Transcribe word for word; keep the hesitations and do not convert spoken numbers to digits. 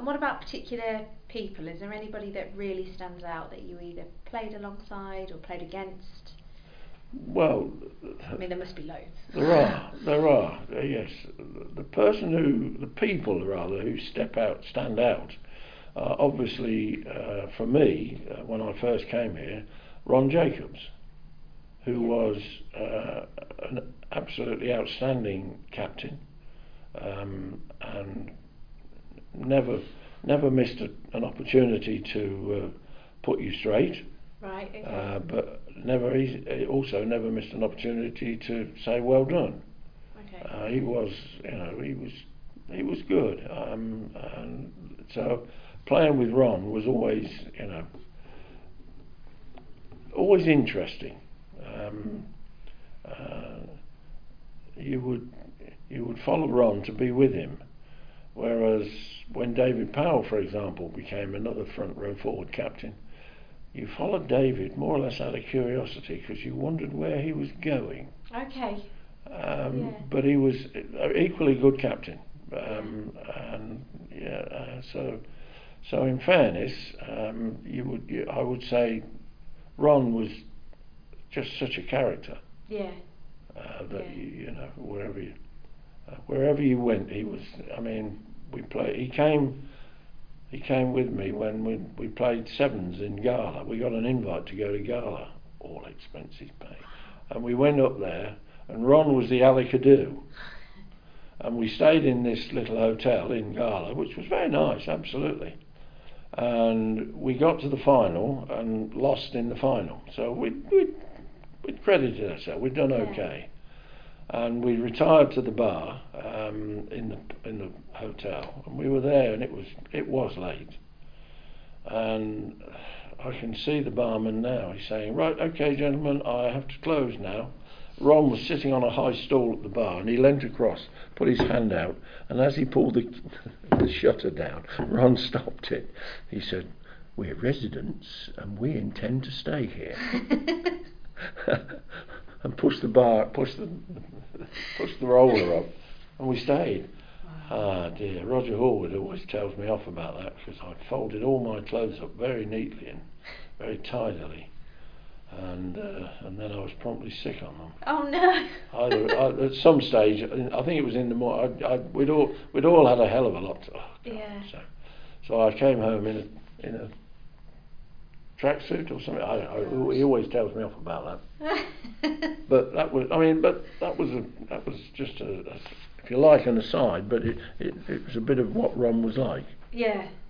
And what about particular people? Is there anybody that really stands out that you either played alongside or played against? Well, I mean, there must be loads. There are, there are, uh, yes. The person who, the people rather, who step out, stand out, uh, obviously uh, for me, uh, when I first came here, Ron Jacobs, who Yeah. was uh, an absolutely outstanding captain, um, and never, never missed a, an opportunity to uh, put you straight. Right. Okay. Uh, but never, he also never missed an opportunity to say well done. Okay. Uh, he was, you know, he was, he was good. Um, and so playing with Ron was always, you know, always interesting. Um, uh, you would, you would follow Ron to be with him, whereas when David Powell, for example, became another front row forward captain, you followed David more or less out of curiosity because you wondered where he was going. Okay. Um, Yeah. But he was equally good captain, um, and yeah. Uh, so, so in fairness, um, you would, you, I would say, Ron was just such a character. Yeah. Uh, that Yeah. you, you know, wherever you, uh, wherever you went, he was. I mean, we play. He came. He came with me when we, we played sevens in Gala. We got an invite to go to Gala, all expenses paid. And we went up there, and Ron was the Alicadoo. And we stayed in this little hotel in Gala, which was very nice, absolutely. And we got to the final and lost in the final. So we'd, we'd, we'd credited ourselves, we'd done Yeah. okay. And we retired to the bar um, in the in the hotel, and we were there, and it was it was late. And I can see the barman now. He's saying, "Right, okay, gentlemen, I have to close now." Ron was sitting on a high stool at the bar, and he leant across, put his hand out, and as he pulled the, the shutter down, Ron stopped it. He said, "We're residents, and we intend to stay here." And pushed the bar, pushed the, pushed the roller up, and we stayed. Ah dear, Roger Horwood always tells me off about that because I folded all my clothes up very neatly and very tidily, and uh, and then I was promptly sick on them. Oh no! Either, I, at some stage, I think it was in the morning. I, I, we'd all we'd all had a hell of a lot. To, oh God, Yeah. So, so I came home in a in a tracksuit or something. I, I, he always tells me off about that. But that was, I mean, but that was a, that was just a, a if you like, an aside. But it, it, it was a bit of what Ron was like. Yeah.